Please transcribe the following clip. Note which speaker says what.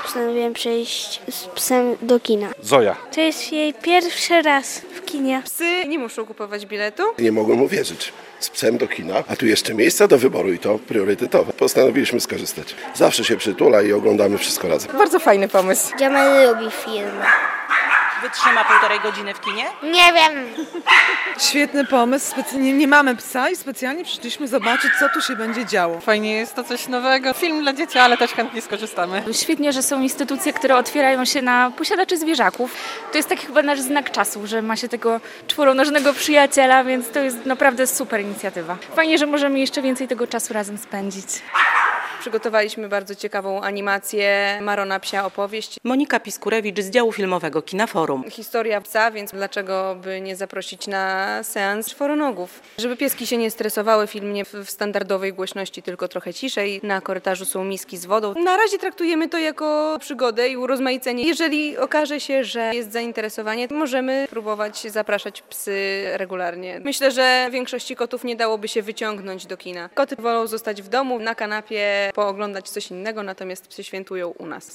Speaker 1: Postanowiłem przejść z psem do kina.
Speaker 2: Zoja.
Speaker 1: To jest jej pierwszy raz w kinie.
Speaker 3: Psy nie muszą kupować biletu.
Speaker 4: Nie mogłem uwierzyć. Z psem do kina, a tu jeszcze miejsca do wyboru i to priorytetowe. Postanowiliśmy skorzystać. Zawsze się przytula i oglądamy wszystko razem.
Speaker 3: Bardzo fajny pomysł.
Speaker 1: Jamal lubi film.
Speaker 5: Wytrzyma 1,5 godziny w kinie?
Speaker 1: Nie wiem.
Speaker 6: Świetny pomysł. Nie mamy psa i specjalnie przyszliśmy zobaczyć, co tu się będzie działo.
Speaker 7: Fajnie jest to coś nowego. Film dla dzieci, ale też chętnie skorzystamy.
Speaker 8: Świetnie, że są instytucje, które otwierają się na posiadaczy zwierzaków. To jest taki chyba nasz znak czasu, że ma się tego czworonożnego przyjaciela, więc to jest naprawdę super inicjatywa. Fajnie, że możemy jeszcze więcej tego czasu razem spędzić.
Speaker 3: Przygotowaliśmy bardzo ciekawą animację Marona Psia Opowieść.
Speaker 5: Monika Piskurewicz z działu filmowego Kina Forum.
Speaker 3: Historia psa, więc dlaczego by nie zaprosić na seans czworonogów? Żeby pieski się nie stresowały, film nie w standardowej głośności, tylko trochę ciszej. Na korytarzu są miski z wodą. Na razie traktujemy to jako przygodę i urozmaicenie. Jeżeli okaże się, że jest zainteresowanie, możemy próbować zapraszać psy regularnie. Myślę, że większości kotów nie dałoby się wyciągnąć do kina. Koty wolą zostać w domu, na kanapie, pooglądać coś innego, natomiast psy świętują u nas.